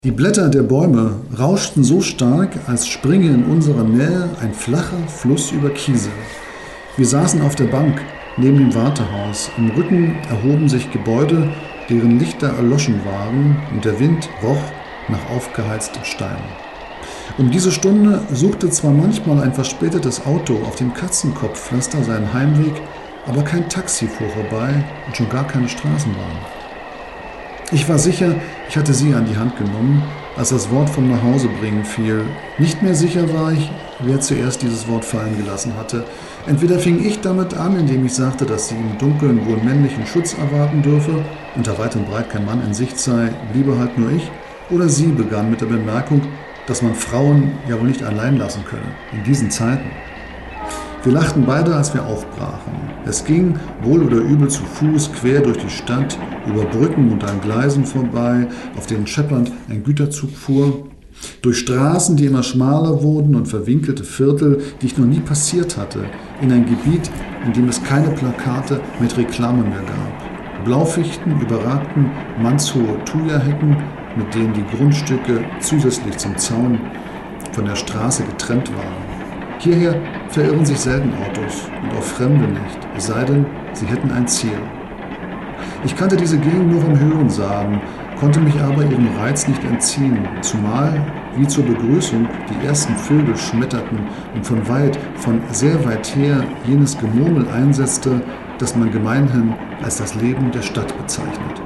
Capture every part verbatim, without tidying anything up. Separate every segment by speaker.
Speaker 1: Die Blätter der Bäume rauschten so stark, als springe in unserer Nähe ein flacher Fluss über Kiesel. Wir saßen auf der Bank neben dem Wartehaus. Im Rücken erhoben sich Gebäude, deren Lichter erloschen waren, und der Wind roch nach aufgeheiztem Stein. Um diese Stunde suchte zwar manchmal ein verspätetes Auto auf dem Katzenkopfpflaster seinen Heimweg, aber kein Taxi fuhr vorbei und schon gar keine Straßenbahn. Ich war sicher, ich hatte sie an die Hand genommen, als das Wort vom Nachhausebringen fiel. Nicht mehr sicher war ich, wer zuerst dieses Wort fallen gelassen hatte. Entweder fing ich damit an, indem ich sagte, dass sie im Dunkeln wohl männlichen Schutz erwarten dürfe und da weit und breit kein Mann in Sicht sei, bliebe halt nur ich, oder sie begann mit der Bemerkung, dass man Frauen ja wohl nicht allein lassen könne, in diesen Zeiten. Wir lachten beide, als wir aufbrachen. Es ging, wohl oder übel zu Fuß, quer durch die Stadt, über Brücken und an Gleisen vorbei, auf denen scheppernd ein Güterzug fuhr, durch Straßen, die immer schmaler wurden, und verwinkelte Viertel, die ich noch nie passiert hatte, in ein Gebiet, in dem es keine Plakate mit Reklame mehr gab. Blaufichten überragten mannshohe Thuja-Hecken, mit denen die Grundstücke zusätzlich zum Zaun von der Straße getrennt waren. Hierher verirren sich selten Autos und auch Fremde nicht, es sei denn, sie hätten ein Ziel. Ich kannte diese Gegend nur vom Hörensagen, konnte mich aber ihrem Reiz nicht entziehen, zumal, wie zur Begrüßung, die ersten Vögel schmetterten und von weit, von sehr weit her jenes Gemurmel einsetzte, das man gemeinhin als das Leben der Stadt bezeichnet.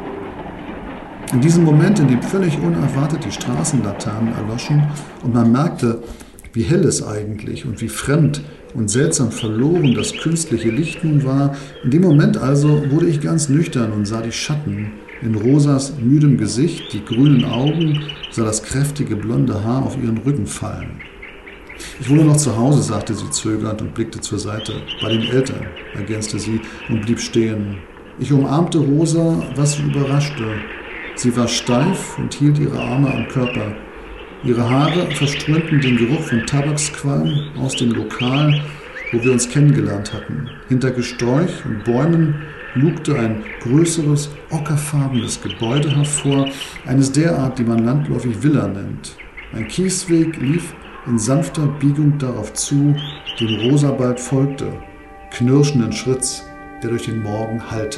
Speaker 1: In diesem Moment, in dem völlig unerwartet die Straßenlaternen erloschen und man merkte, wie hell es eigentlich und wie fremd und seltsam verloren das künstliche Licht nun war, in dem Moment also wurde ich ganz nüchtern und sah die Schatten in Rosas müdem Gesicht, die grünen Augen, sah das kräftige blonde Haar auf ihren Rücken fallen. Ich wohne noch zu Hause, sagte sie zögernd und blickte zur Seite. Bei den Eltern, ergänzte sie und blieb stehen. Ich umarmte Rosa, was sie überraschte. Sie war steif und hielt ihre Arme am Körper. Ihre Haare verströmten den Geruch von Tabaksqualm aus dem Lokal, wo wir uns kennengelernt hatten. Hinter Gesträuch und Bäumen lugte ein größeres, ockerfarbenes Gebäude hervor, eines derart, die man landläufig Villa nennt. Ein Kiesweg lief in sanfter Biegung darauf zu, dem Rosa bald folgte, knirschenden Schritts, der durch den Morgen hallte.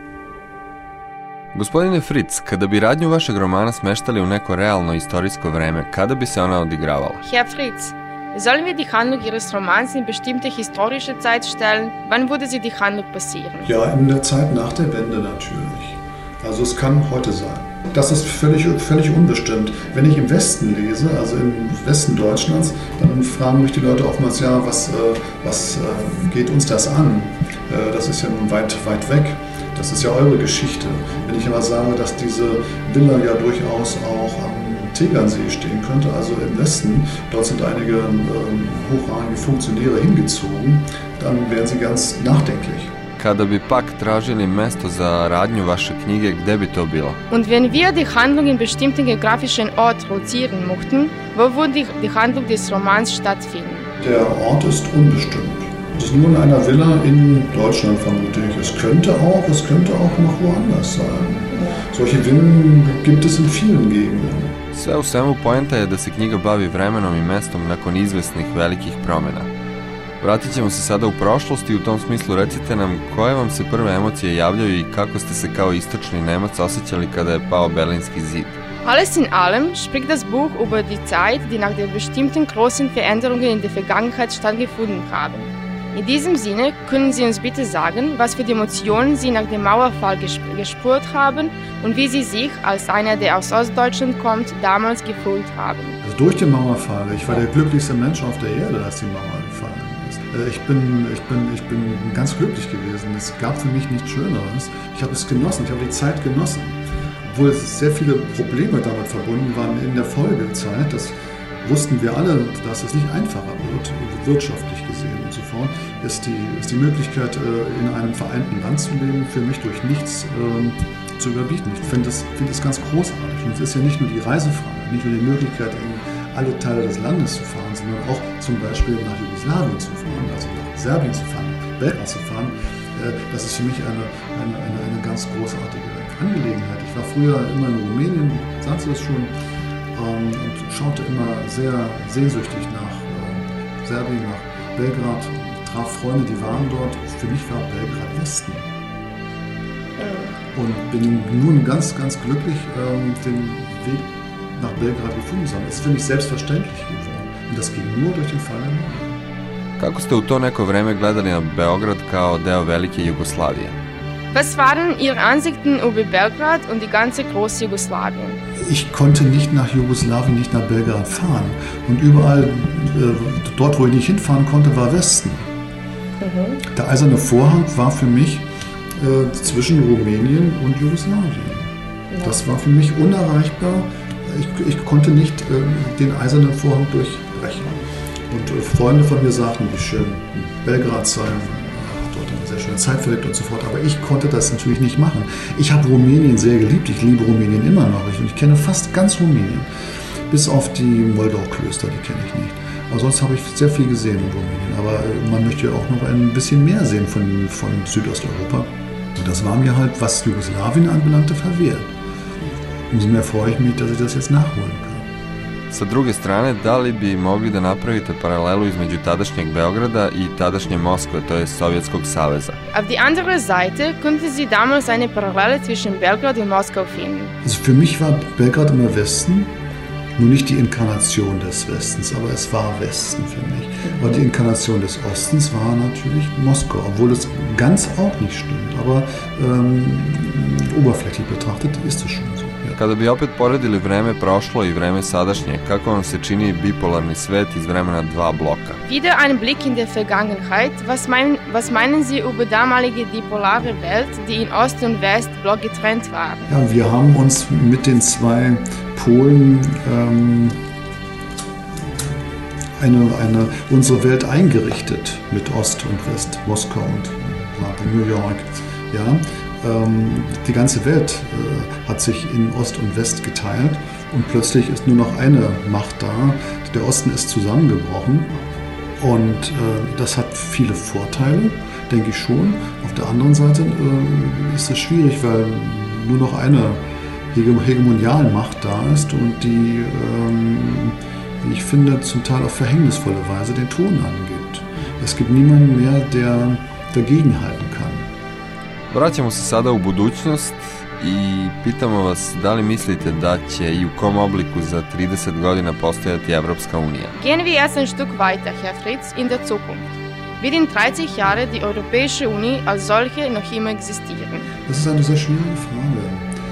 Speaker 2: Gospodine Fritz, kada bi radnju vašeg romana smeštali u neko realno istorijsko vreme, kada bi se ona odigravala?
Speaker 3: Herr Fritz, sollen wir die Handlung Ihres Romans in bestimmte historische Zeit stellen? Wann würde sie die Handlung passieren?
Speaker 1: Ja, in der Zeit nach der Wende natürlich. Also es kann heute sein. Das ist völlig, völlig unbestimmt. Wenn ich im Westen lese, also im Westen Deutschlands, dann fragen mich die Leute oftmals, ja, was, äh, was äh, geht uns das an? Äh, das ist ja nun weit, weit weg. Das ist ja eure Geschichte. Wenn ich aber sage, dass diese Villa ja durchaus auch am Tegernsee stehen könnte, also im Westen, dort sind einige ähm, hochrangige Funktionäre hingezogen, dann wären sie ganz nachdenklich.
Speaker 2: Kada bi pak tražili mesto za radnju vaše knjige, gde bi to bilo?
Speaker 3: Und wenn wir die Handlung in bestimmten geografischen Ort lozieren möchten, wo würde die, die Handlung des Romans stattfinden?
Speaker 1: Der Ort ist unbestimmt. Es ist nur in einer Villa in Deutschland, vermute ich. Es könnte auch, es könnte auch noch woanders sein. Solche Villen gibt es in vielen Gegenden.
Speaker 2: Sve u svemu poenta je da se knjiga bavi vremenom i mestom nakon izvesnih velikih promjena. Vratit ćemo se sada u prošlost i u tom smislu recite nam koje vam se prve emocije javljaju i kako ste se kao istočni Nemac osjećali kada je pao Berlinski zid.
Speaker 3: Alles in allem spricht das Buch über die Zeit, die nach den bestimmten großen Veränderungen in der Vergangenheit stattgefunden haben. In diesem Sinne können Sie uns bitte sagen, was für die Emotionen Sie nach dem Mauerfall gesp- gespürt haben und wie Sie sich, als einer, der aus Ostdeutschland kommt, damals gefühlt haben.
Speaker 1: Also durch den Mauerfall, ich war der glücklichste Mensch auf der Erde, als die Mauer gefallen ist. Ich bin, ich bin, ich bin ganz glücklich gewesen. Es gab für mich nichts Schöneres. Ich habe es genossen, ich habe die Zeit genossen. Obwohl sehr viele Probleme damit verbunden waren in der Folgezeit, das wussten wir alle, dass es nicht einfacher wird, wirtschaftlich gesehen und so fort, ist die, ist die Möglichkeit, in einem vereinten Land zu leben, für mich durch nichts ähm, zu überbieten. Ich finde das, find das ganz großartig. Und es ist ja nicht nur die Reisefrage, nicht nur die Möglichkeit, in alle Teile des Landes zu fahren, sondern auch zum Beispiel nach Jugoslawien zu fahren, also nach Serbien zu fahren, Belgrad zu fahren. Äh, das ist für mich eine, eine, eine, eine ganz großartige Angelegenheit. Ich war früher immer in Rumänien, sagst du das schon, ähm, und schaute immer sehr sehnsüchtig nach äh, Serbien, nach Belgrad, traf Freunde, die waren dort. Für mich war Belgrad Westen. Und bin nun ganz, ganz glücklich, ähm, den Weg nach Belgrad gefunden zu haben. Es ist für mich selbstverständlich geworden. Und das ging nur durch den Fall der Mauer.
Speaker 2: Kako ste u to neko vreme gledali na Beograd kao deo velike Jugoslavije?
Speaker 3: Was waren Ihre Ansichten über Belgrad und die ganze große Jugoslawien?
Speaker 1: Ich konnte nicht nach Jugoslawien, nicht nach Belgrad fahren. Und überall, äh, dort wo ich nicht hinfahren konnte, war Westen. Mhm. Der eiserne Vorhang war für mich äh, zwischen Rumänien und Jugoslawien. Ja. Das war für mich unerreichbar. Ich, ich konnte nicht äh, den eisernen Vorhang durchbrechen. Und äh, Freunde von mir sagten, wie schön Belgrad sei, dort eine sehr schöne Zeit verlebt und so fort. Aber ich konnte das natürlich nicht machen. Ich habe Rumänien sehr geliebt. Ich liebe Rumänien immer noch. Ich, und ich kenne fast ganz Rumänien. Bis auf die Moldau-Klöster, die kenne ich nicht. Aber sonst habe ich sehr viel gesehen in Rumänien. Aber äh, man möchte ja auch noch ein bisschen mehr sehen von, von Südosteuropa. Und das war mir halt, was Jugoslawien anbelangte, verwehrt. Umso mehr freue ich mich, dass ich das jetzt nachholen kann.
Speaker 2: Sa druge strane, da li bi mogli da napravite paralelu između tadašnjeg Beograda i tadašnje Moskve, to je Sovjetskog saveza?
Speaker 3: Auf die andere Seite konnten Sie damals eine Parallele zwischen Belgrad und Moskau finden.
Speaker 1: Also für mich war Belgrad immer Westen, nur nicht die Inkarnation des Westens, aber es war Westen für mich. Aber die Inkarnation des Ostens war natürlich Moskau, obwohl es ganz auch nicht stimmt, aber ähm, oberflächlich betrachtet ist es schon so.
Speaker 2: Kada bi opet poredili vreme prošlo i vreme sadašnje, kako vam se čini bipolarni svet iz vremena dva bloka?
Speaker 3: Wieder ein Blick in die Vergangenheit. Was meinen, was meinen Sie über damalige dipolare Welt, die in Ost- und Westblock getrennt waren?
Speaker 1: Ja, wir haben uns mit den zwei Polen ähm, eine, eine, unsere Welt eingerichtet, mit Ost und West, Moskau und New York. Ja. Die ganze Welt äh, hat sich in Ost und West geteilt und plötzlich ist nur noch eine Macht da. Der Osten ist zusammengebrochen und äh, das hat viele Vorteile, denke ich schon. Auf der anderen Seite äh, ist es schwierig, weil nur noch eine Hegemonialmacht da ist und die, ähm, wie ich finde, zum Teil auf verhängnisvolle Weise den Ton angibt. Es gibt niemanden mehr, der dagegenhalten kann.
Speaker 2: Vraćamo se sada u budućnost i pitamo vas da li mislite da će i u kom obliku za trideset godina postojati Evropska unija?
Speaker 3: Gehen wir erst ein Stück weiter, Herr Fritz, in der Zukunft. Wird in dreißig Jahren die Europäische Unie als solche noch immer existieren?
Speaker 1: Das ist eine sehr schwierige Frage.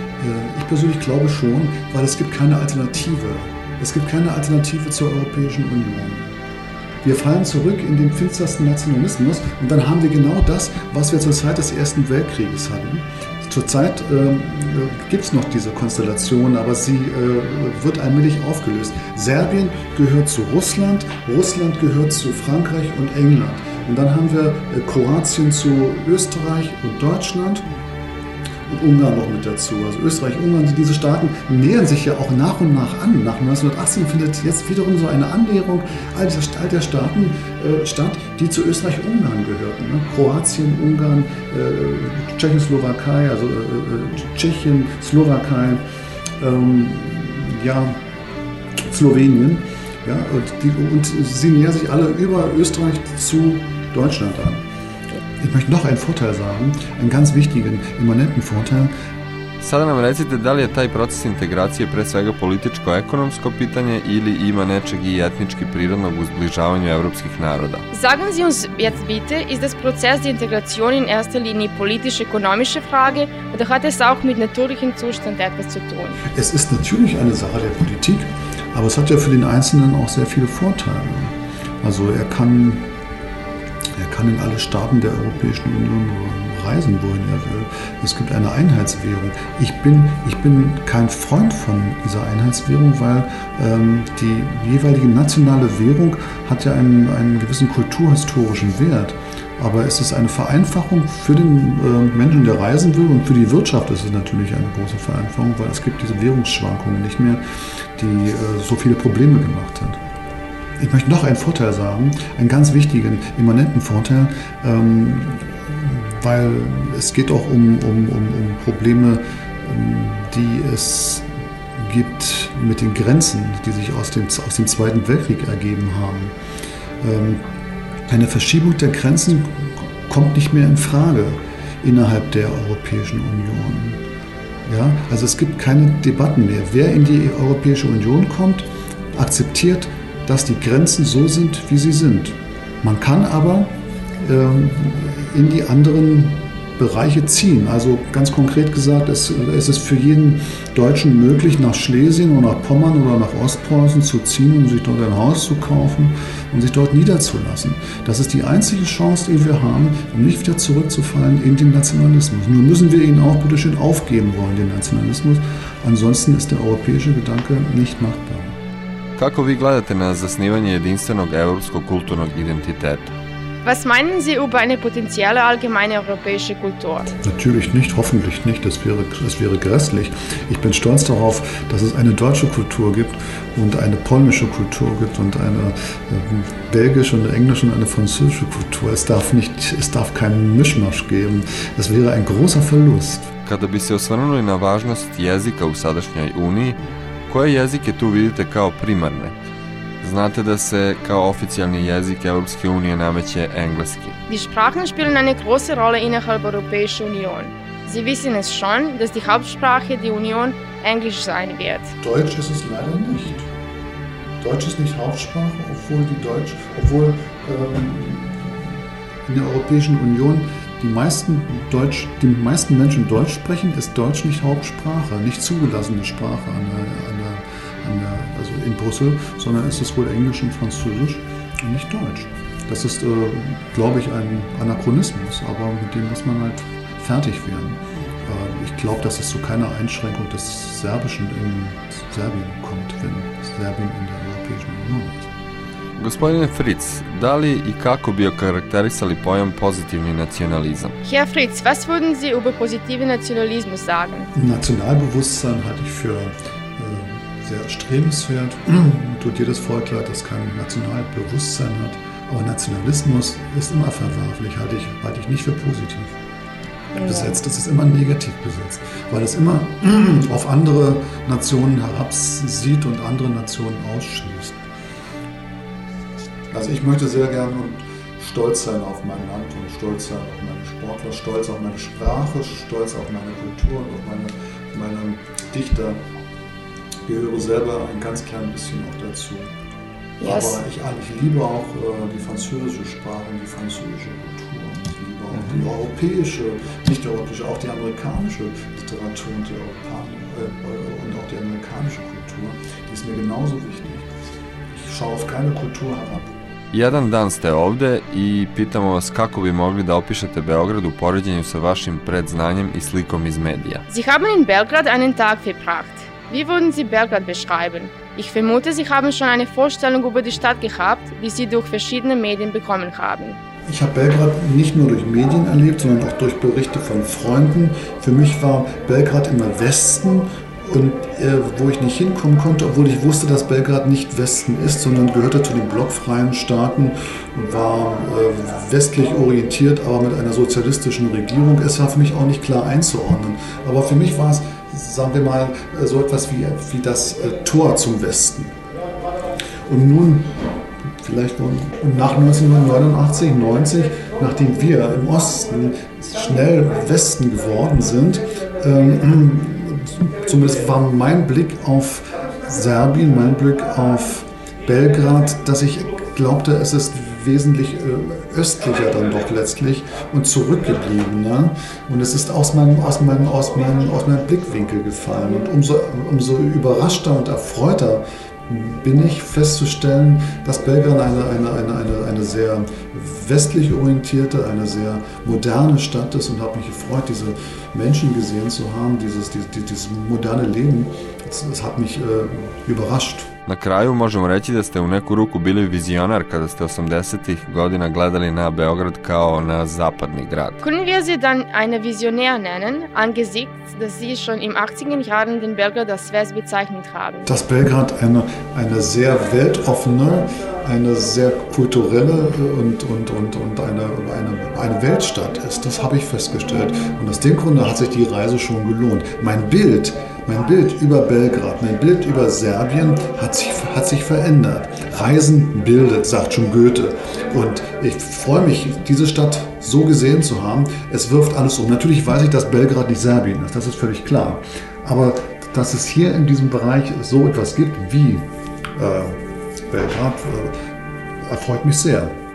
Speaker 1: Ich persönlich glaube schon, weil es gibt keine Alternative. Es gibt keine Alternative zur Europäischen Union. Wir fallen zurück in den finstersten Nationalismus und dann haben wir genau das, was wir zur Zeit des Ersten Weltkrieges hatten. Zurzeit äh, gibt es noch diese Konstellation, aber sie äh, wird allmählich aufgelöst. Serbien gehört zu Russland, Russland gehört zu Frankreich und England. Und dann haben wir äh, Kroatien zu Österreich und Deutschland. Und Ungarn noch mit dazu. Also Österreich, Ungarn, diese Staaten nähern sich ja auch nach und nach an. Nach neunzehnhundertachtzehn findet jetzt wiederum so eine Annäherung all der Staaten äh, statt, die zu Österreich-Ungarn gehörten. Ne? Kroatien, Ungarn, äh, Tschechoslowakei, also äh, Tschechien, Slowakei, ähm, ja, Slowenien. Ja, und, die, und sie nähern sich alle über Österreich zu Deutschland an. Ich möchte noch einen Vorteil sagen, einen ganz wichtigen, immanenten Vorteil.
Speaker 2: Sada nam recite da li je taj proces integracije pre svega političko-ekonomsko pitanje ili ima nečeg i etnički prirodnog u zbližavanju evropskih naroda?
Speaker 3: Sagen Sie uns jetzt bitte, ist das Prozess der Integration in erster Linie politisch-ökonomische Frage oder hat es auch mit natürlichem Zustand etwas zu tun?
Speaker 1: Es ist natürlich eine Sache der Politik, aber es hat ja für den Einzelnen auch sehr viele Vorteile. Also er kann Er kann in alle Staaten der Europäischen Union reisen, wohin er will. Es gibt eine Einheitswährung. Ich bin, ich bin kein Freund von dieser Einheitswährung, weil ähm, die jeweilige nationale Währung hat ja einen, einen gewissen kulturhistorischen Wert. Aber es ist eine Vereinfachung für den äh, Menschen, der reisen will, und für die Wirtschaft ist es natürlich eine große Vereinfachung, weil es gibt diese Währungsschwankungen nicht mehr, die äh, so viele Probleme gemacht hat. Ich möchte noch einen Vorteil sagen, einen ganz wichtigen, immanenten Vorteil, ähm, weil es geht auch um, um, um, um Probleme, ähm, die es gibt mit den Grenzen, die sich aus dem, aus dem Zweiten Weltkrieg ergeben haben. Ähm, eine Verschiebung der Grenzen kommt nicht mehr in Frage innerhalb der Europäischen Union. Ja, also es gibt keine Debatten mehr. Wer in die Europäische Union kommt, akzeptiert, dass die Grenzen so sind, wie sie sind. Man kann aber ähm, in die anderen Bereiche ziehen. Also ganz konkret gesagt, es, es ist für jeden Deutschen möglich, nach Schlesien oder nach Pommern oder nach Ostpreußen zu ziehen und sich dort ein Haus zu kaufen und sich dort niederzulassen. Das ist die einzige Chance, die wir haben, um nicht wieder zurückzufallen in den Nationalismus. Nur müssen wir ihn auch bitte schön aufgeben wollen, den Nacionalizmus. Ansonsten ist der europäische Gedanke nicht machbar.
Speaker 2: Kako vi gledate na zasnivanje jedinstvenog evropskog kulturnog identiteta?
Speaker 3: Was meinen Sie über eine potenzielle allgemeine europäische Kultur?
Speaker 1: Natürlich nicht, hoffentlich nicht, das wäre, das wäre grässlich. Ich bin stolz darauf, dass es eine deutsche Kultur gibt und eine polnische Kultur gibt und eine äh, belgische, eine englische und eine französische Kultur. Es darf, nicht, es darf keinen Mischmasch geben. Das wäre ein großer Verlust.
Speaker 2: Kada bi se osvrnuli na važnost jezika u sadašnjoj Uniji, koje jezike tu vidite kao primarne? Znate da se kao oficijalni jezik Europske unije nameće engleski.
Speaker 3: Die Sprachen spielen eine große Rolle innerhalb der Europäischen Union. Sie wissen es schon, dass die Hauptsprache der Union Englisch sein wird.
Speaker 1: Deutsch ist es leider nicht. Deutsch ist nicht Hauptsprache, obwohl die Deutsch, obwohl ähm, in der Europäischen Union die meisten, Deutsch, die meisten Menschen Deutsch sprechen, ist Deutsch nicht Hauptsprache, nicht zugelassene Sprache an der, an der also in Brüssel, sondern ist es wohl Englisch und Französisch und nicht Deutsch. Das ist, äh, glaube ich, ein Anachronismus, aber mit dem muss man halt fertig werden. Äh, ich glaube, dass es zu keiner Einschränkung des Serbischen in Serbien kommt, wenn Serbien in der Europäischen Union ist.
Speaker 2: Gospodine Fritz, da li i kako bi okarakterisali pojam pozitivni nacionalizam?
Speaker 3: Herr Fritz, was würden Sie über positiven Nationalismus sagen?
Speaker 1: Nationalbewusstsein halte ich für sehr erstrebenswert. Tut jedes Volk leid, das kein Nationalbewusstsein hat. Aber Nationalismus ist immer verwerflich, halte ich, halte ich nicht für positiv besetzt. Es ist immer negativ besetzt, weil es immer auf andere Nationen herabsieht und andere Nationen ausschließt. Also ich möchte sehr gerne und stolz sein auf mein Land und stolz sein auf meine Sportler, stolz auf meine Sprache, stolz auf meine Kultur und auf meine, meine Dichter. Ich gehöre selber ein ganz klein bisschen auch dazu. Yes. Aber ich, ich liebe auch äh, die französische Sprache und die französische Kultur. Ich liebe auch mhm. die europäische, nicht die europäische, auch die amerikanische Literatur und, die äh, und auch die amerikanische Kultur. Die ist mir genauso wichtig. Ich schaue auf keine Kultur herab.
Speaker 2: Jedan dan ste ovde i pitamo vas kako bi mogli da opišete Beograd u poređenju sa vašim predznanjem i slikom iz medija.
Speaker 3: Sie haben in Belgrad einen Tag verbracht. Wie würden Sie Belgrad beschreiben? Ich vermute, Sie haben schon eine Vorstellung über die Stadt gehabt, die Sie durch verschiedene Medien bekommen haben.
Speaker 1: Ich habe Belgrad nicht nur durch Medien erlebt, sondern auch durch Berichte von Freunden. Für mich war Belgrad immer Westen und äh, wo ich nicht hinkommen konnte, obwohl ich wusste, dass Belgrad nicht Westen ist, sondern gehörte zu den blockfreien Staaten und war äh, westlich orientiert, aber mit einer sozialistischen Regierung. Es war für mich auch nicht klar einzuordnen. Aber für mich war es, sagen wir mal, so etwas wie, wie das äh, Tor zum Westen. Und nun, vielleicht nach neunzehnhundertneunundachtzig, neunzig, nachdem wir im Osten schnell Westen geworden sind, ähm, zumindest war mein Blick auf Serbien, mein Blick auf Belgrad, dass ich glaubte, es ist wesentlich äh, östlicher dann doch letztlich und zurückgeblieben. Ne? Und es ist aus meinem, aus, meinem, aus, meinem, aus meinem Blickwinkel gefallen. Und umso, umso überraschter und erfreuter bin ich festzustellen, dass Belgrad eine, eine, eine, eine, eine sehr westlich orientierte, eine sehr moderne Stadt ist und habe mich gefreut, diese Menschen gesehen zu haben, dieses, dieses, dieses moderne Leben. Das, das hat mich äh, überrascht.
Speaker 2: Na kraju možemo reći da ste u neku ruku bili vizionar kada ste osamdesetih godina gledali na Beograd kao na zapadni grad.
Speaker 3: Können wir Sie dann eine Visionär nennen, angesichts, dass Sie schon im achtziger Jahren den Belgrad als West bezeichnet haben?
Speaker 1: Dass Belgrad eine, eine sehr weltoffene, eine sehr kulturelle und, und, und, und eine, eine, eine Weltstadt ist, das habe ich festgestellt. Und aus dem Grunde hat sich die Reise schon gelohnt. Mein Bild Mein Bild über Belgrad, mein Bild über Serbien hat sich, hat sich verändert. Reisen bildet, sagt schon Goethe. Und ich freue mich, diese Stadt so gesehen zu haben. Es wirft alles um. Natürlich weiß ich, dass Belgrad nicht Serbien ist, das ist völlig klar. Aber dass es hier in diesem Bereich so etwas gibt wie äh, Belgrad, äh, erfreut mich sehr.